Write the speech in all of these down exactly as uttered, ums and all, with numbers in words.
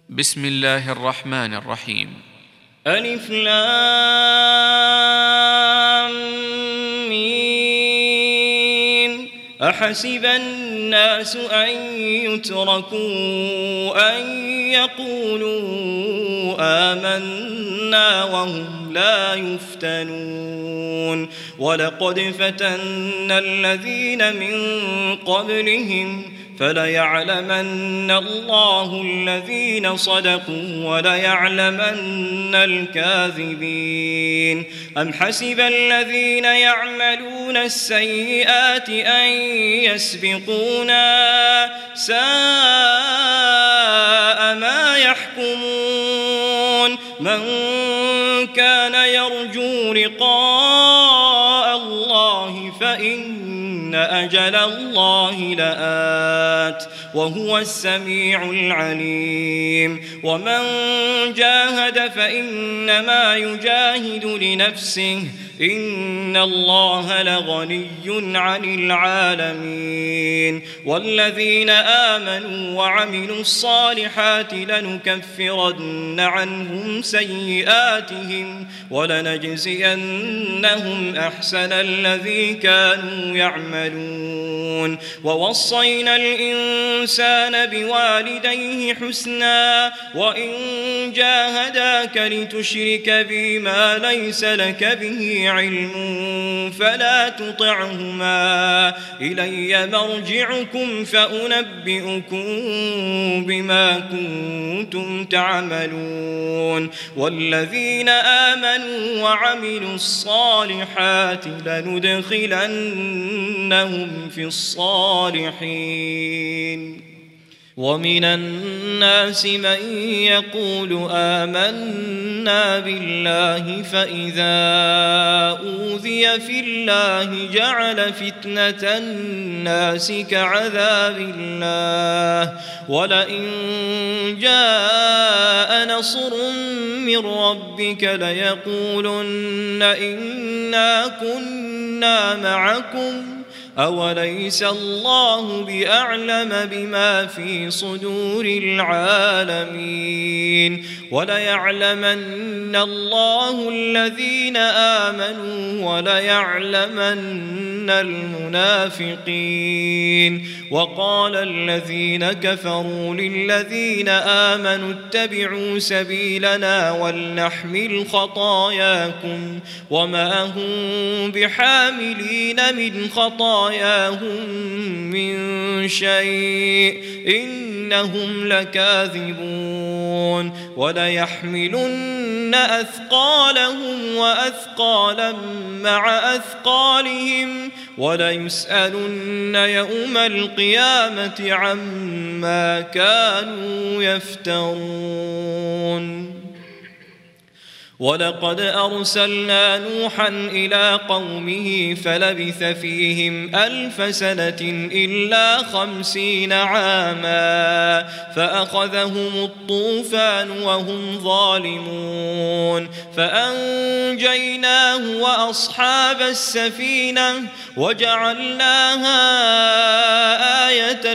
بسم الله الرحمن الرحيم. ألف لام ميم. أحسب الناس أن يتركوا أن يقولوا آمنا وهم لا يفتنون ولقد فتنا الذين من قبلهم فليعلمن الله الذين صدقوا وليعلمن الكاذبين. أم حسب الذين يعملون السيئات أن يسبقونا ساء ما يحكمون. من كان يرجو لقاء الله فإن أجل الله لآت وهو السميع العليم. ومن جاهد فإنما يجاهد لنفسه إن الله لغني عن العالمين. والذين آمنوا وعملوا الصالحات لنكفرن عنهم سيئاتهم ولنجزينهم أحسن الذي كانوا يعملون. ووصينا الإنسان بوالديه حسنا وإن جاهداك لتشرك بي ما ليس لك به علم فلا تطعهما إلي مرجعكم فأنبئكم بما كنتم تعملون. والذين آمنوا وعملوا الصالحات لندخلنهم في الصالحين. ومن الناس من يقول آمنا بالله فإذا أوذي في الله جعل فتنة الناس كعذاب الله ولئن جاء نصر من ربك ليقولن إنا كنا معكم أوليس الله بأعلم بما في صدور العالمين. وليعلمن الله الذين آمنوا وليعلمن المنافقين. وقال الذين كفروا للذين آمنوا اتبعوا سبيلنا ولنحمل خطاياكم وما هم بحاملين من خطاياهم من شيء إنهم لكاذبون. وليحملن أثقالهم وأثقالا مع أثقالهم وليسألن يوم القيامة عما كانوا يفترون. ولقد أرسلنا نوحا إلى قومه فلبث فيهم ألف سنة إلا خمسين عاما فأخذهم الطوفان وهم ظالمون فأنجيناه وأصحاب السفينة وجعلناها آية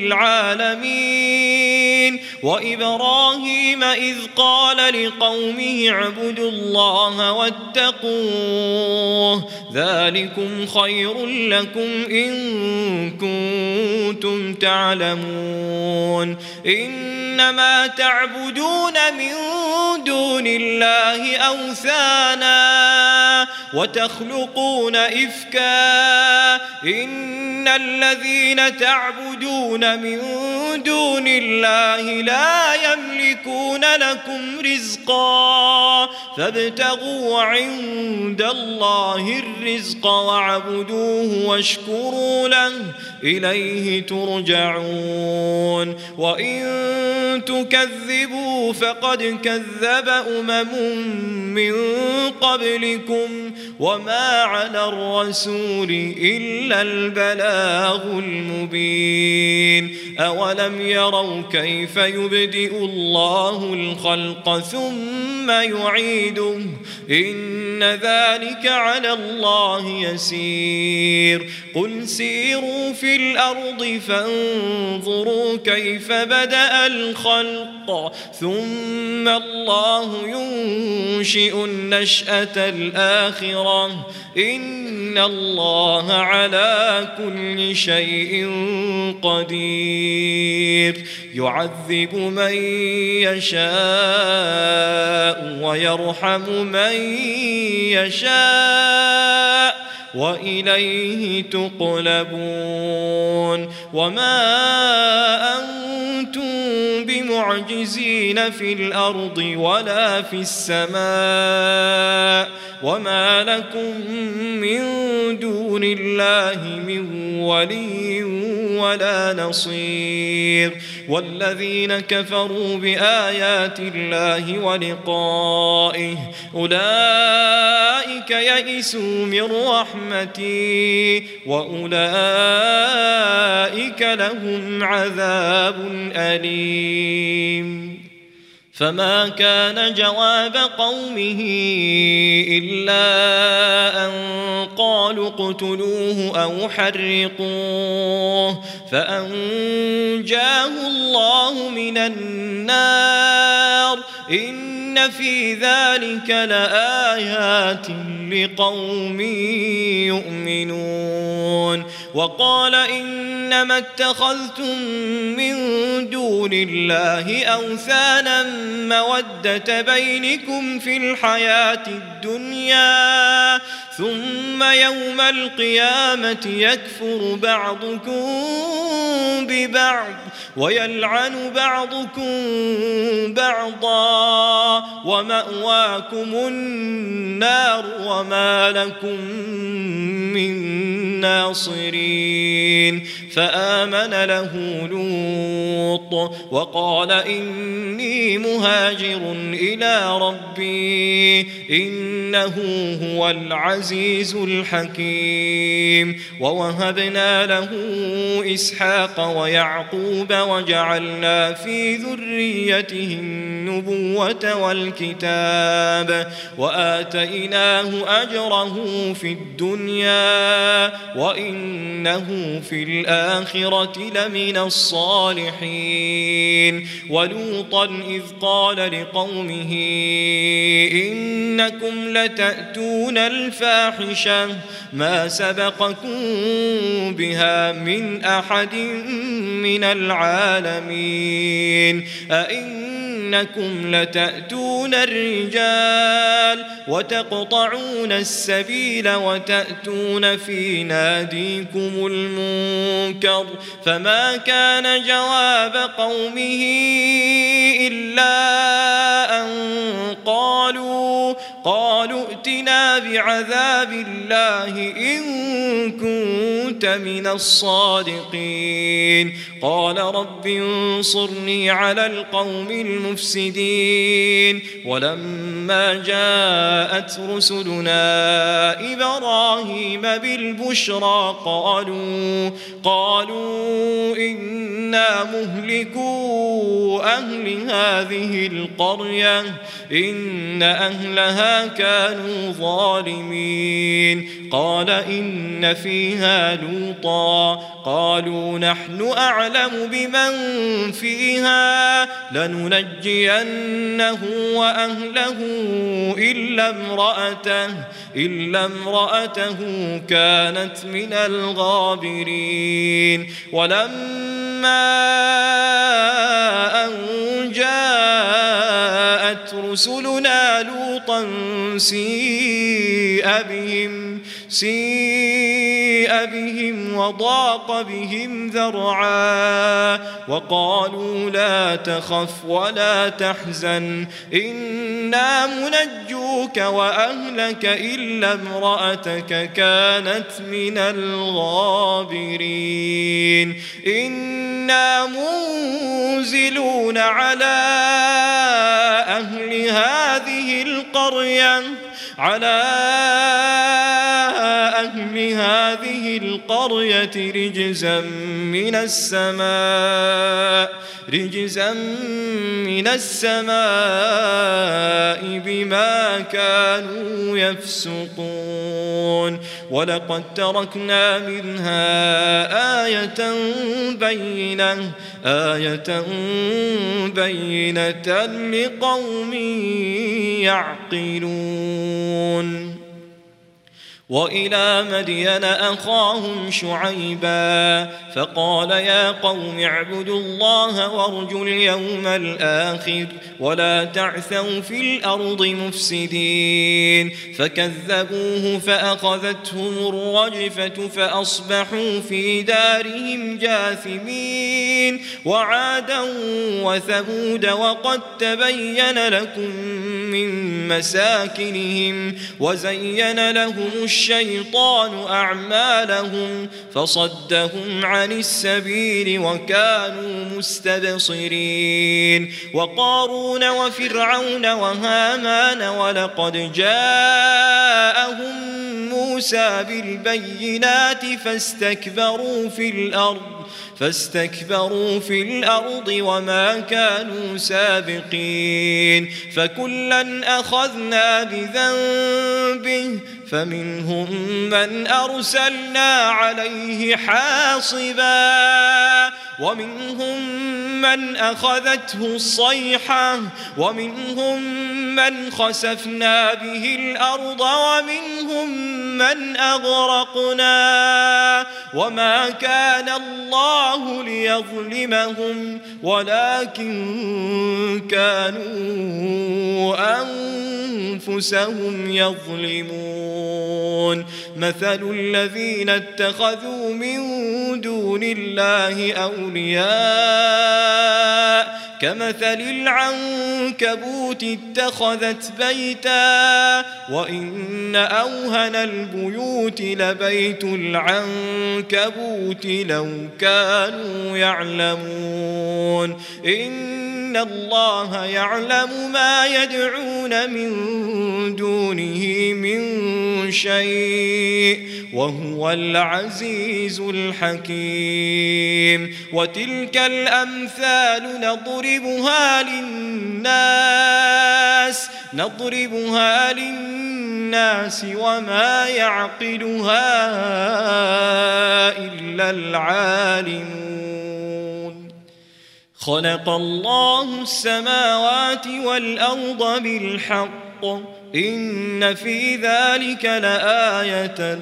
للعالمين. وإبراهيم إذ قال لقومه اعبدوا الله واتقوه ذلكم خير لكم إن كنتم تعلمون. إنما تعبدون من دون الله أوثانا وتخلقون إفكا إن الذين تعبدون من دون الله لا يملكون لكم رزقا فابتغوا عند الله الرزق واعبدوه واشكروا له إليه ترجعون. وإن تكذبوا فقد كذب أمم من قبلكم وما على الرسول إلا البلاغ المبين. أولم يروا كيف يبدئ الله الخلق ثم يعيده إن ذلك على الله يسير. قل سيروا في الأرض فانظروا كيف بدأ الخلق ثم الله ينشئ النشأة الآخرة إن الله على كل شيء قدير يعذب من يشاء ويرحم من يشاء وإليه تقلبون وما أنتم بمعجزين في الأرض ولا في السماء وما لكم من دون الله من ولي ولا نصير والذين كفروا بآيات الله ولقائه أولئك يئسوا من رحمتي وأولئك لهم عذاب أليم فما كان جواب قومه إلا أن قالوا اقتلوه أو حرقوه فأنجاه الله من النار إن في ذلك لآيات لقوم يؤمنون وقال إنما اتخذتم من دون الله أوثانا مودة بينكم في الحياة الدنيا ثم يوم القيامة يكفر بعضكم ببعض ويلعن بعضكم بعضا ومأواكم النار وما لكم من ناصرين فآمن له لوط وقال إني مهاجر إلى ربي إنه هو العزيز الحكيم ووهبنا له إسحاق ويعقوب وجعلنا في ذريته النبوة والكتاب وآتيناه أجره في الدنيا وإنه في الآخرة لمن الصالحين ولوطا إذ قال لقومه إنكم لتأتون الفاحشة ما سبقكم بها من أحد من العالمين أئنكم لتأتون الرجال وتقطعون السبيل وتأتون في ناديكم المنكر فما كان جواب قومه إلا أن قالوا قالوا ائتنا بعذاب الله إن كنت من الصادقين قال رب انصرني على القوم المفسدين ولما جاءت رسلنا إبراهيم بالبشرى قالوا قالوا إنا مهلكو أهل هذه القرية إن أهلها كانوا ظالمين قال إن فيها لوطا قالوا نحن أعلم بمن فيها لننجينه وأهله إلا امرأته إلا امرأته كانت من الغابرين ولما أن جاءت رسلنا لوطا سيء بهم سيء بهم وضاق بهم ذرعا وقالوا لا تخف ولا تحزن إنا منجوك وأهلك إلا امرأتك كانت من الغابرين إنا منزلون على أهل هذه القرية على أهل هذه القرية رجزا من السماء رجزا من السماء بما كانوا يفسقون ولقد تركنا منها آية بينة آية بينة لقوم يعقلون وإلى مدين أخاهم شعيبا فقال يا قوم اعبدوا الله وارجوا اليوم الآخر ولا تعثوا في الأرض مفسدين فكذبوه فأخذتهم الرجفة فأصبحوا في دارهم جاثمين وعادا وثمود وقد تبين لكم من مساكنهم وزين لهم الشيطان أعمالهم فصدهم عن السبيل وكانوا مستبصرين وقارون وفرعون وهامان ولقد جاءهم موسى بالبينات فاستكبروا في الأرض فاستكبروا في الأرض وما كانوا سابقين فكلا أخذنا بذنبه فمنهم من أرسلنا عليه حاصبا ومنهم من أخذته الصيحة ومنهم من خسفنا به الأرض ومنهم من أغرقنا وما كان الله ليظلمهم ولكن كانوا أنفسهم يظلمون مثل الذين اتخذوا من دون الله أولياء كمثل العنكبوت اتخذت بيتا وإن أوهن البيوت لبيت العنكبوت لو كانوا يعلمون إن الله يعلم ما يدعون من دونه من شيء وهو العزيز الحكيم وتلك الأمثال نضربها للناس نضربها للناس وما يعقلها إلا العالمون خلق الله السماوات والأرض بالحق إن في ذلك لآية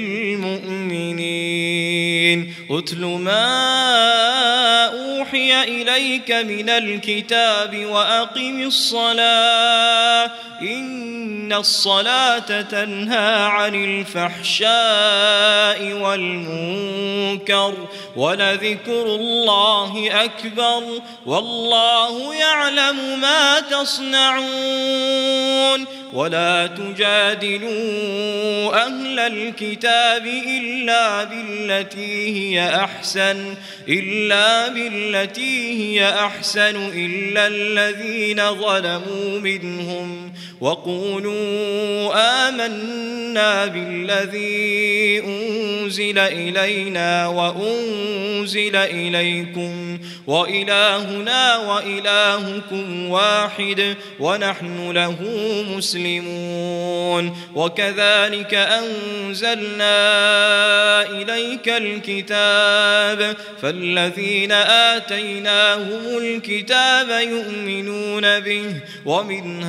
للمؤمنين أتل ما أوحي إليك من الكتاب وأقم الصلاة إن الصلاة تنهى عن الفحشاء والمنكر ولذكر الله أكبر والله يعلم ما تصنعون ولا تجادلوا أهل الكتاب إلا بالتي هي أحسن إلا بالتي هي أحسن إلا الذين ظلموا منهم وقولوا آمنا بالذي أنزل إلينا وأنزل إليكم وإلهنا وإلهكم واحد ونحن له مسلمون وكذلك أنزلنا إليك الكتاب فالذين آتيناهم الكتاب يؤمنون به ومن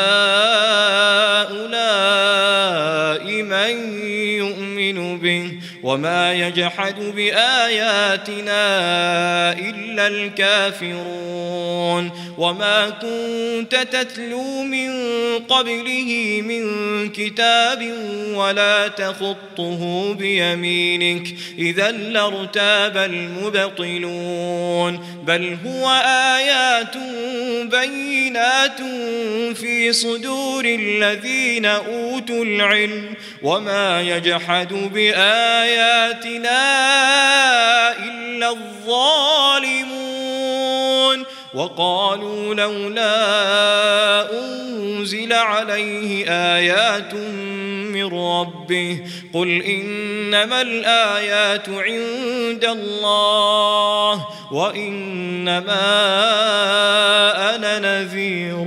هؤلاء من يؤمن به وما يجحد بآياتنا إلا الكافرون وما كنت تتلو من قبله من كتاب ولا تخطه بيمينك إذا لارتاب المبطلون بل هو آيات بينات في صدور الذين أوتوا العلم وما يجحد بآياتنا إلا الظالمون وقالوا لولا أنزل عليه آيات من ربه قل إنما الآيات عند الله وإنما أنا نذير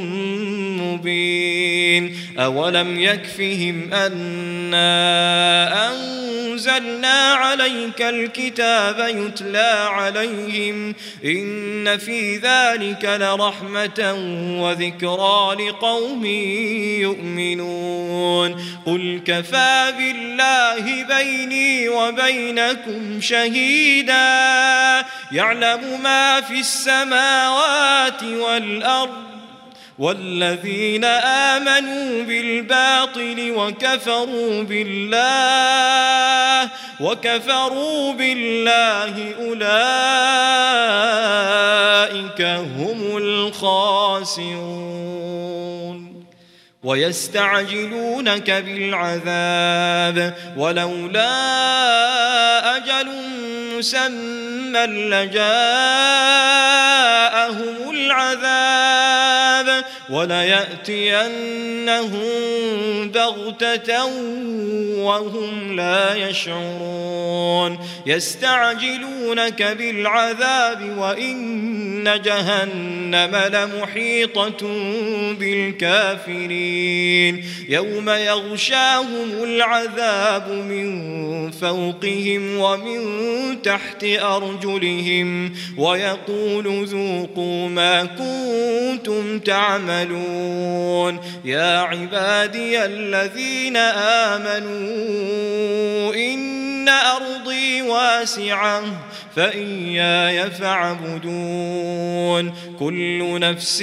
مبين أولم يكفهم أنا أنزلنا عليك الكتاب يتلى عليهم إن في ذلك لرحمة وذكرى لقوم يؤمنون قل كفى بالله بيني وبينكم شهيدا يعلم ما في السماوات والأرض والذين آمنوا بالباطل وكفروا بالله وكفروا بالله أولئك هم الخاسرون ويستعجلونك بالعذاب ولولا أجل مسمى لجاءهم العذاب وليأتينهم بغتة وهم لا يشعرون يستعجلونك بالعذاب وإن جهنم لمحيطة بالكافرين يوم يغشاهم العذاب من فوقهم ومن تحت أرجلهم ويقول ذوقوا ما كنتم تعملون يا عبادي الذين آمنوا إن أرضي واسعة فإياي فاعبدون كل نفس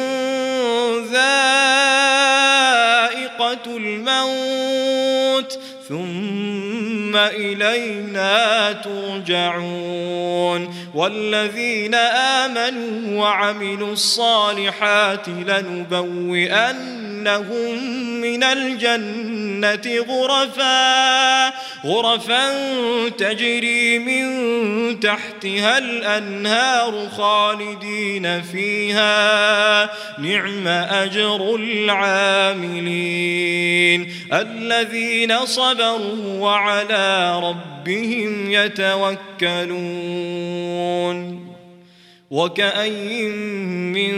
ذائقة الموت ثم إلينا ترجعون والذين آمنوا وعملوا الصالحات لنبوئنهم من الجنة غرفا غرفا تجري من تحتها الأنهار خالدين فيها نعم أجر العاملين الذين صبروا وعلى ربهم يتوكلون وكأين من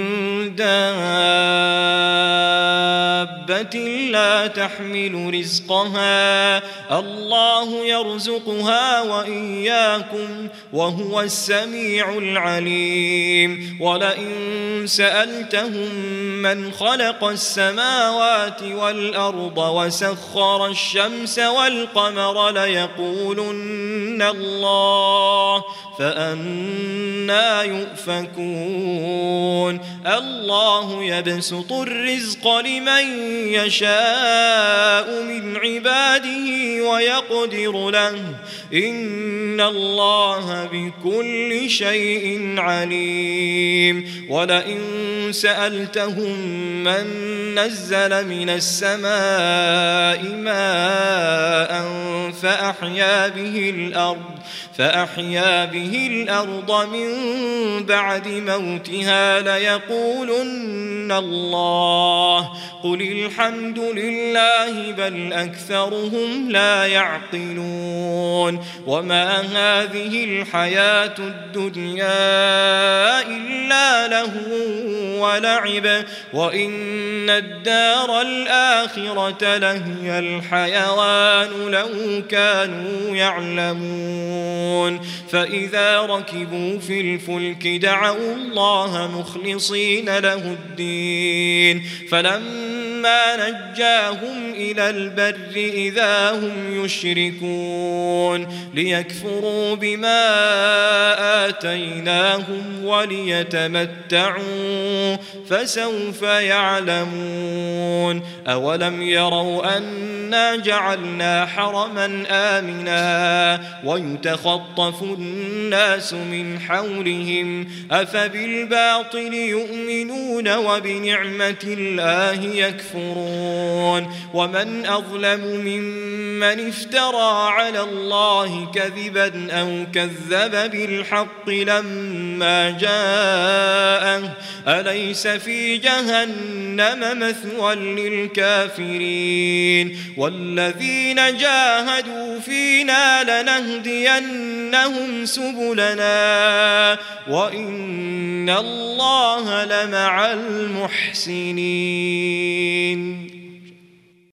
دابة لا تحمل رزقها الله يرزقها وإياكم وهو السميع العليم ولئن سألتهم من خلق السماوات والأرض وسخر الشمس والقمر ليقولن الله فأنى يؤفكون الله يبسط الرزق لمن يشاء من عباده ويقدر له إن الله بكل شيء عليم ولئن سألتهم من نزل من السماء ماء فأحيا به الأرض فأحيا به الأرض من بعد موتها ليقولن الله قل الحمد لله بل أكثرهم لا يعقلون وما هذه الحياة الدنيا إلا لهو ولعب وإن الدار الآخرة لهي الحيوان لو كانوا يعلمون فإذا ركبوا في الفلك دعوا الله مخلصين له الدين فلما نجاهم إلى البر إذا هم يشركون ليكفروا بما آتيناهم وليتمتعوا فسوف يعلمون أولم يروا أنا جعلنا حرما آمنا ويتخطف الناس من حولهم أفبالباطل يؤمنون وبنعمة الله يكفرون يكفرون ومن أظلم ممن افترى على الله كذبا أو كذب بالحق لما جاءه أليس في جهنم مثوى للكافرين والذين جاهدوا فينا لنهدينهم سبلنا وإن الله لمع المحسنين.